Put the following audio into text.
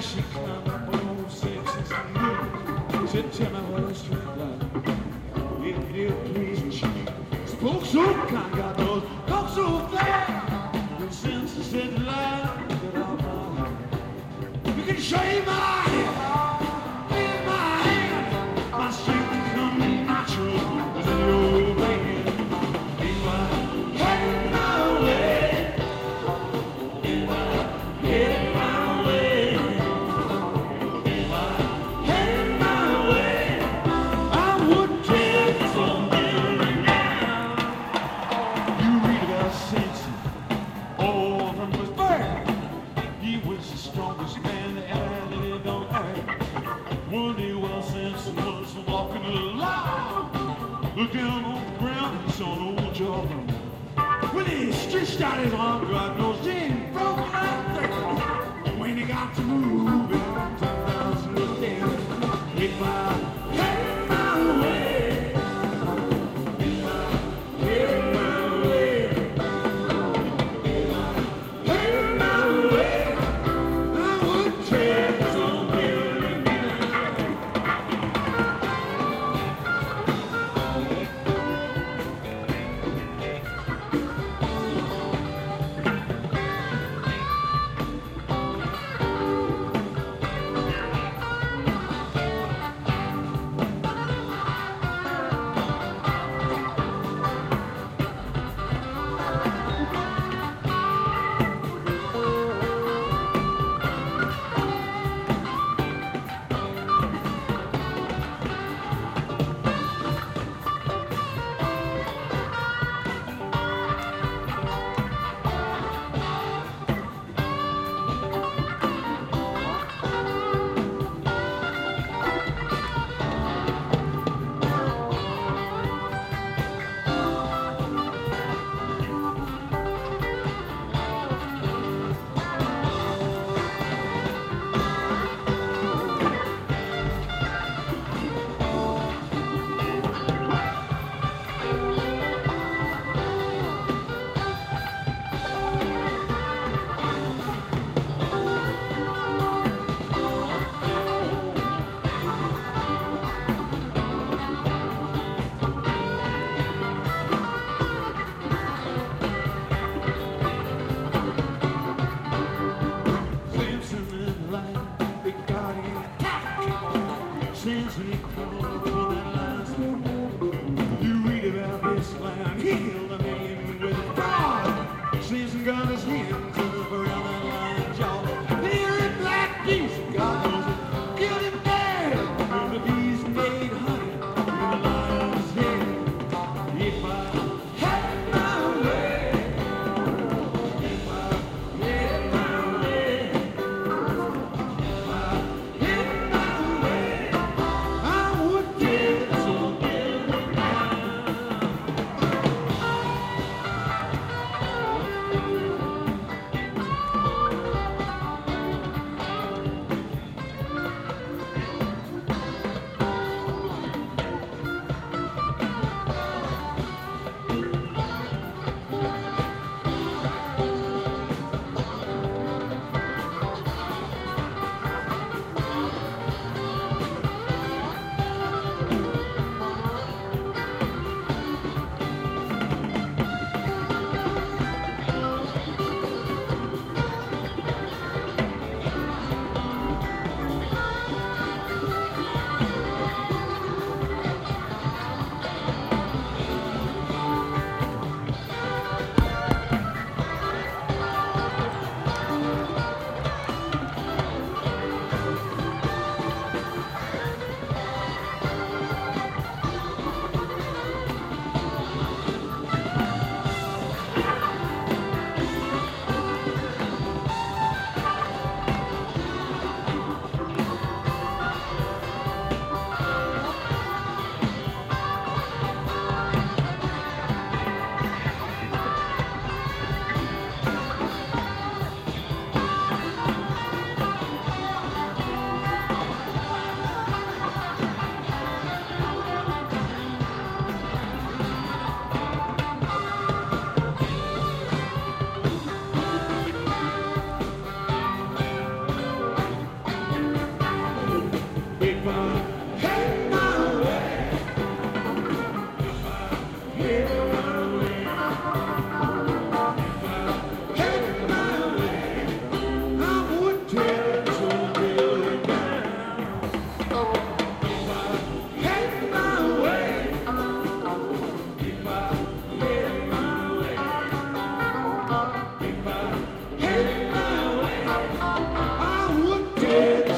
she climbed up on 6 and said, tell me what a street like. If you please cheap. Spoke so kind, got those talk so fast. And since I said lie, get out my hand. You can shave my head, in my hand. My strength become natural as an old man. If I had my way, if I had my way, if I had my way, I would take from building down. You read about Samson, oh, from his birth. He was the strongest man that ever lived on earth. One day while Samson was walking along, looked down on the ground and saw an old jawbone. When he stretched out his arm, God knows he broke like that. When he got to moving, 10,000 looked down. If I had my way, if I had my way, if I had my way, I would take some building down. Yeah.